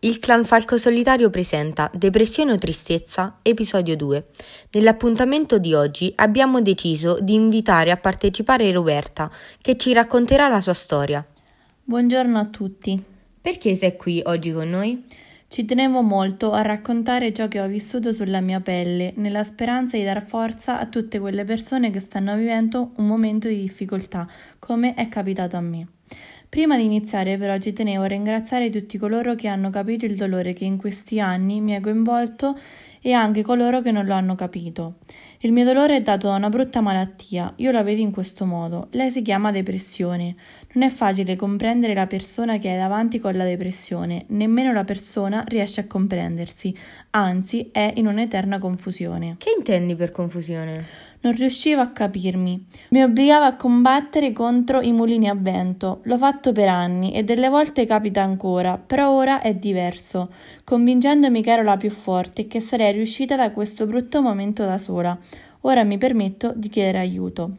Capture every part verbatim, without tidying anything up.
Il clan Falco Solitario presenta Depressione o tristezza, episodio due. Nell'appuntamento di oggi abbiamo deciso di invitare a partecipare Roberta, che ci racconterà la sua storia. Buongiorno a tutti. Perché sei qui oggi con noi? Ci tenevo molto a raccontare ciò che ho vissuto sulla mia pelle, nella speranza di dar forza a tutte quelle persone che stanno vivendo un momento di difficoltà, come è capitato a me. Prima di iniziare però ci tenevo a ringraziare tutti coloro che hanno capito il dolore che in questi anni mi ha coinvolto e anche coloro che non lo hanno capito. Il mio dolore è dato da una brutta malattia, io la vedo in questo modo, lei si chiama depressione. Non è facile comprendere la persona che hai davanti con la depressione, nemmeno la persona riesce a comprendersi, anzi è in un'eterna confusione. Che intendi per confusione? Non riuscivo a capirmi. Mi obbligavo a combattere contro i mulini a vento. L'ho fatto per anni e delle volte capita ancora, però ora è diverso, convincendomi che ero la più forte e che sarei riuscita da questo brutto momento da sola. Ora mi permetto di chiedere aiuto.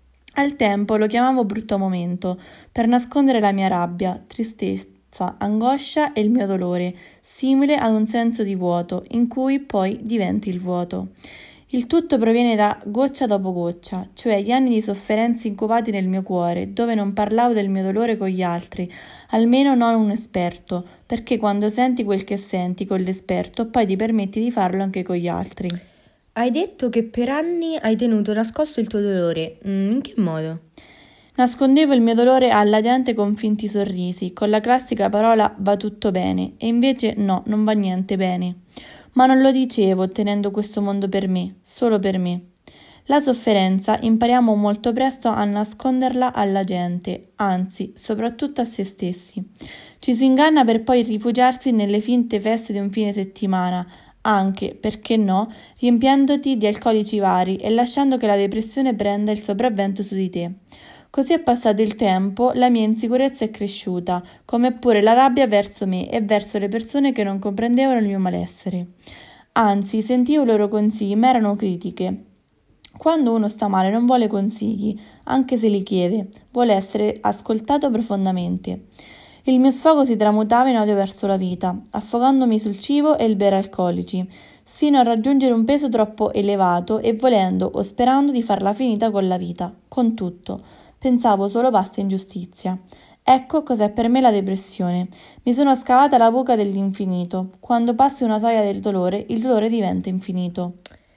Al tempo lo chiamavo brutto momento, per nascondere la mia rabbia, tristezza, angoscia e il mio dolore, simile ad un senso di vuoto, in cui poi diventi il vuoto. Il tutto proviene da goccia dopo goccia, cioè gli anni di sofferenze incubati nel mio cuore, dove non parlavo del mio dolore con gli altri, almeno non un esperto, perché quando senti quel che senti con l'esperto, poi ti permetti di farlo anche con gli altri. Hai detto che per anni hai tenuto nascosto il tuo dolore. In che modo? Nascondevo il mio dolore alla gente con finti sorrisi, con la classica parola va tutto bene, e invece no, non va niente bene. Ma non lo dicevo tenendo questo mondo per me, solo per me. La sofferenza impariamo molto presto a nasconderla alla gente, anzi, soprattutto a se stessi. Ci si inganna per poi rifugiarsi nelle finte feste di un fine settimana, anche, perché no, riempiendoti di alcolici vari e lasciando che la depressione prenda il sopravvento su di te. Così è passato il tempo, la mia insicurezza è cresciuta, come pure la rabbia verso me e verso le persone che non comprendevano il mio malessere. Anzi, sentivo i loro consigli, ma erano critiche. Quando uno sta male non vuole consigli, anche se li chiede, vuole essere ascoltato profondamente. Il mio sfogo si tramutava in odio verso la vita, affogandomi sul cibo e il bere alcolici, sino a raggiungere un peso troppo elevato e volendo o sperando di farla finita con la vita, con tutto. Pensavo solo basta ingiustizia. Ecco cos'è per me la depressione. Mi sono scavata la buca dell'infinito. Quando passi una soglia del dolore, il dolore diventa infinito.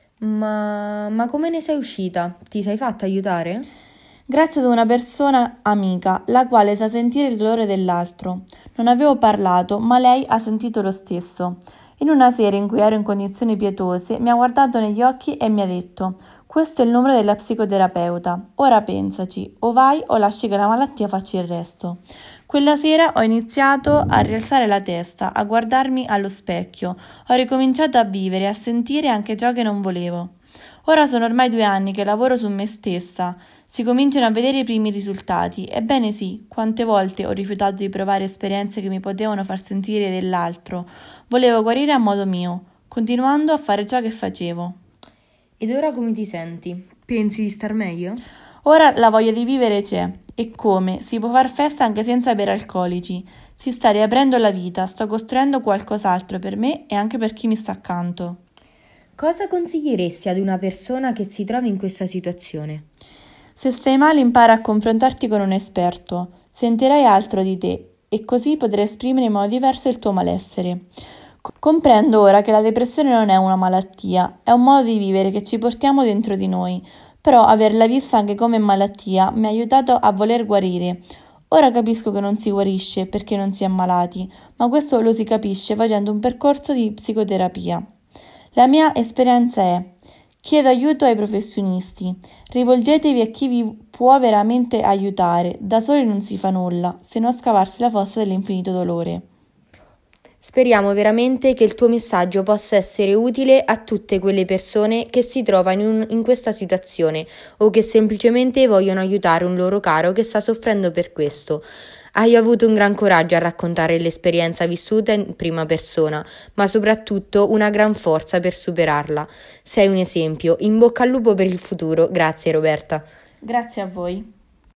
Ma, ma come ne sei uscita? Ti sei fatta aiutare? Grazie ad una persona amica, la quale sa sentire il dolore dell'altro. Non avevo parlato, ma lei ha sentito lo stesso. In una sera in cui ero in condizioni pietose, mi ha guardato negli occhi e mi ha detto: questo è il numero della psicoterapeuta, ora pensaci, o vai o lasci che la malattia faccia il resto. Quella sera ho iniziato a rialzare la testa, a guardarmi allo specchio, ho ricominciato a vivere e a sentire anche ciò che non volevo. Ora sono ormai due anni che lavoro su me stessa, si cominciano a vedere i primi risultati. Ebbene sì, quante volte ho rifiutato di provare esperienze che mi potevano far sentire dell'altro. Volevo guarire a modo mio, continuando a fare ciò che facevo. Ed ora come ti senti? Pensi di star meglio? Ora la voglia di vivere c'è. E come? Si può far festa anche senza bere alcolici. Si sta riaprendo la vita, sto costruendo qualcos'altro per me e anche per chi mi sta accanto. Cosa consiglieresti ad una persona che si trova in questa situazione? Se stai male impara a confrontarti con un esperto. Sentirai altro di te e così potrai esprimere in modo diverso il tuo malessere. Comprendo ora che la depressione non è una malattia, è un modo di vivere che ci portiamo dentro di noi, però averla vista anche come malattia mi ha aiutato a voler guarire. Ora capisco che non si guarisce perché non si è malati, ma questo lo si capisce facendo un percorso di psicoterapia. La mia esperienza è: chiedo aiuto ai professionisti, rivolgetevi a chi vi può veramente aiutare, da soli non si fa nulla, se non scavarsi la fossa dell'infinito dolore. Speriamo veramente che il tuo messaggio possa essere utile a tutte quelle persone che si trovano in, un, in questa situazione o che semplicemente vogliono aiutare un loro caro che sta soffrendo per questo. Hai avuto un gran coraggio a raccontare l'esperienza vissuta in prima persona, ma soprattutto una gran forza per superarla. Sei un esempio. In bocca al lupo per il futuro. Grazie Roberta. Grazie a voi.